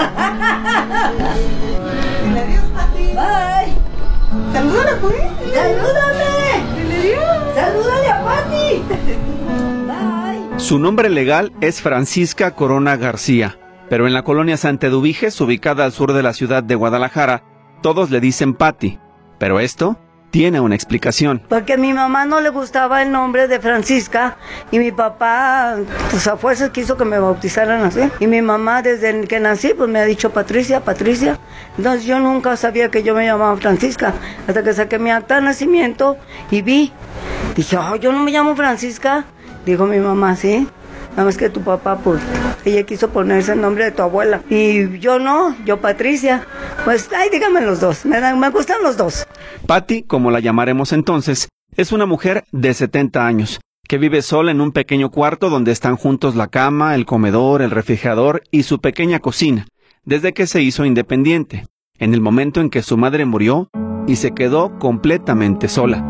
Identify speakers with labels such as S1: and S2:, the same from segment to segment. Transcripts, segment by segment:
S1: Adiós, Pati.
S2: Bye.
S1: Salúdala, pues.
S2: ¡Salúdame! ¡Salúdale a Pati! Bye.
S3: Su nombre legal es Francisca Corona García, pero en la colonia Santa Eduviges, ubicada al sur de la ciudad de Guadalajara, todos le dicen Pati. Pero esto tiene una explicación.
S2: Porque a mi mamá no le gustaba el nombre de Francisca y mi papá, pues a fuerzas quiso que me bautizaran así. Y mi mamá desde que nací, pues me ha dicho Patricia, Patricia. Entonces yo nunca sabía que yo me llamaba Francisca, hasta que saqué mi acta de nacimiento y vi. Dije, oh, yo no me llamo Francisca. Dijo mi mamá, sí. Nada más que tu papá, pues, ella quiso ponerse el nombre de tu abuela. Y yo no, yo Patricia. Pues, ay, díganme los dos, me gustan los dos.
S3: Pati, como la llamaremos entonces, es una mujer de 70 años, que vive sola en un pequeño cuarto donde están juntos la cama, el comedor, el refrigerador y su pequeña cocina, desde que se hizo independiente, en el momento en que su madre murió y se quedó completamente sola.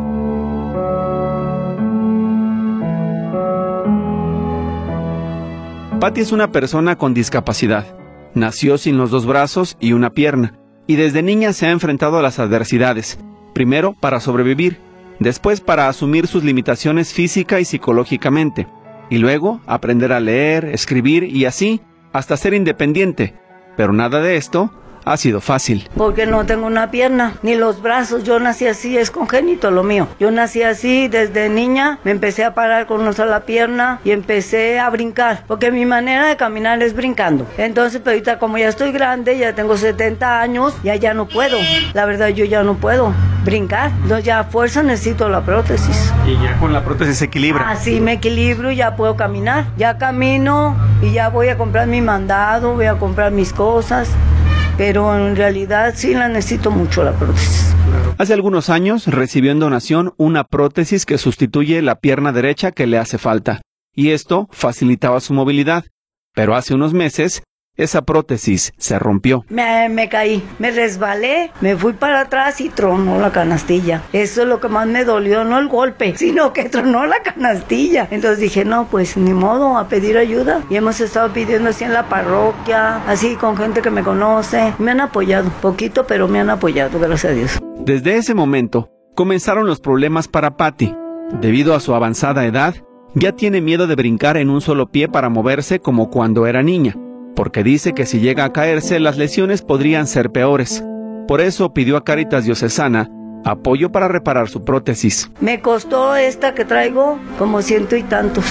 S3: Pati es una persona con discapacidad. Nació sin los dos brazos y una pierna, y desde niña se ha enfrentado a las adversidades, primero para sobrevivir, después para asumir sus limitaciones física y psicológicamente, y luego aprender a leer, escribir y así, hasta ser independiente. Pero nada de esto ha sido fácil.
S2: Porque no tengo una pierna, ni los brazos, yo nací así, es congénito lo mío. Yo nací así, desde niña me empecé a parar con una sola pierna y empecé a brincar, porque mi manera de caminar es brincando. Entonces, pero ahorita como ya estoy grande, ya tengo 70 años, ya no puedo. La verdad, yo ya no puedo brincar. Entonces ya a fuerza necesito la prótesis.
S3: Y ya con la prótesis se equilibra.
S2: Así me equilibro y ya puedo caminar. Ya camino y ya voy a comprar mi mandado, voy a comprar mis cosas. Pero en realidad sí la necesito mucho la prótesis.
S3: Hace algunos años recibió en donación una prótesis que sustituye la pierna derecha que le hace falta, y esto facilitaba su movilidad. Pero hace unos meses, esa prótesis se rompió.
S2: Me caí, me resbalé, me fui para atrás y tronó la canastilla. Eso es lo que más me dolió, no el golpe, sino que tronó la canastilla. Entonces dije, no, pues ni modo, a pedir ayuda. Y hemos estado pidiendo así en la parroquia, así con gente que me conoce. Me han apoyado, poquito, pero me han apoyado, gracias a Dios.
S3: Desde ese momento, comenzaron los problemas para Pati. Debido a su avanzada edad, ya tiene miedo de brincar en un solo pie para moverse como cuando era niña, porque dice que si llega a caerse, las lesiones podrían ser peores. Por eso pidió a Cáritas Diocesana apoyo para reparar su prótesis.
S2: Me costó esta que traigo como 100 y tantos,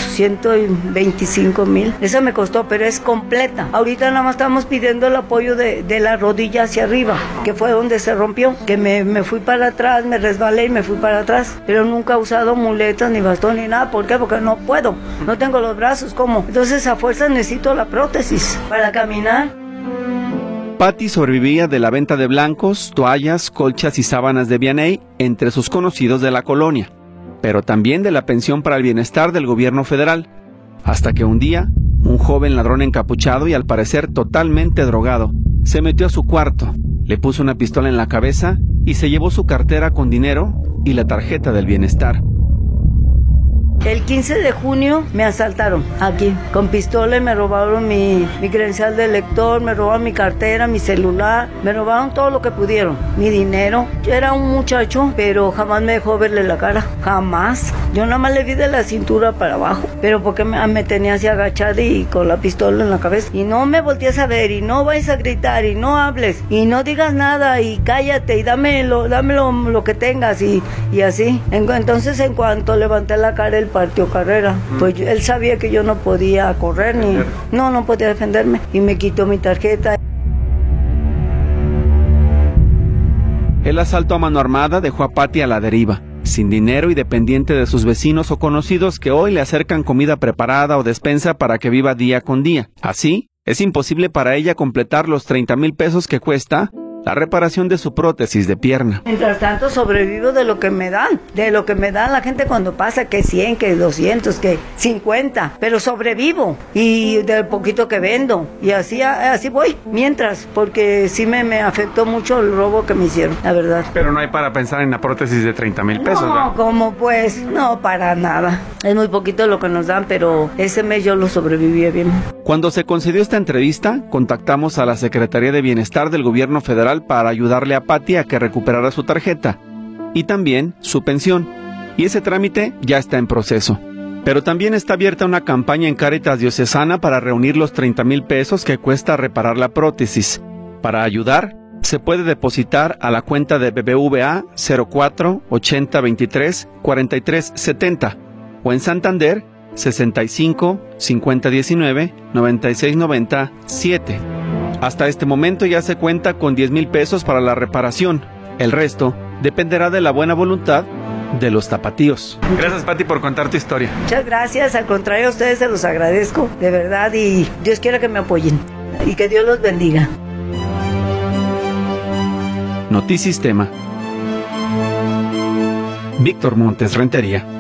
S2: 125,000. Esa me costó, pero es completa. Ahorita nada más estamos pidiendo el apoyo de la rodilla hacia arriba, que fue donde se rompió, que me fui para atrás, me resbalé y me fui para atrás. Pero nunca he usado muletas, ni bastón, ni nada. ¿Por qué? Porque no puedo, no tengo los brazos, ¿cómo? Entonces a fuerza necesito la prótesis para caminar.
S3: Pati sobrevivía de la venta de blancos, toallas, colchas y sábanas de Vianey entre sus conocidos de la colonia, pero también de la pensión para el bienestar del gobierno federal, hasta que un día, un joven ladrón encapuchado y al parecer totalmente drogado, se metió a su cuarto, le puso una pistola en la cabeza y se llevó su cartera con dinero y la tarjeta del bienestar.
S2: El 15 de junio me asaltaron aquí con pistola y me robaron mi credencial de lector, me robaron mi cartera, mi celular, me robaron todo lo que pudieron, mi dinero. Yo era un muchacho, pero jamás me dejó verle la cara, jamás. Yo nada más le vi de la cintura para abajo, pero porque me tenía así agachada y con la pistola en la cabeza. Y no me voltees a ver y no vayas a gritar y no hables y no digas nada y cállate y dame lo que tengas y así. Entonces en cuanto levanté la cara, él partió carrera. Pues él sabía que yo no podía correr no podía defenderme y me quitó mi tarjeta.
S3: El asalto a mano armada dejó a Pati a la deriva, sin dinero y dependiente de sus vecinos o conocidos que hoy le acercan comida preparada o despensa para que viva día con día. Así, es imposible para ella completar los 30,000 pesos que cuesta la reparación de su prótesis de pierna.
S2: Mientras tanto sobrevivo de lo que me dan la gente cuando pasa, que 100, que 200, que 50, pero sobrevivo y del poquito que vendo y así voy, mientras, porque sí me afectó mucho el robo que me hicieron, la verdad.
S3: Pero no hay para pensar en la prótesis de 30,000 pesos,
S2: No,
S3: ¿verdad?
S2: como pues, no, para nada. Es muy poquito lo que nos dan, pero ese mes yo lo sobreviví bien.
S3: Cuando se concedió esta entrevista, contactamos a la Secretaría de Bienestar del Gobierno Federal para ayudarle a Pati a que recuperara su tarjeta y también su pensión. Y ese trámite ya está en proceso. Pero también está abierta una campaña en Cáritas Diocesana para reunir los 30,000 pesos que cuesta reparar la prótesis. Para ayudar, se puede depositar a la cuenta de BBVA 04 80 23 43 70 o en Santander 65 50 19 96 90 7. Hasta este momento ya se cuenta con 10,000 pesos para la reparación. El resto dependerá de la buena voluntad de los tapatíos. Gracias, Pati, por contar tu historia.
S2: Muchas gracias, al contrario, a ustedes se los agradezco, de verdad, y Dios quiera que me apoyen y que Dios los bendiga.
S3: Notisistema. Víctor Montes Rentería.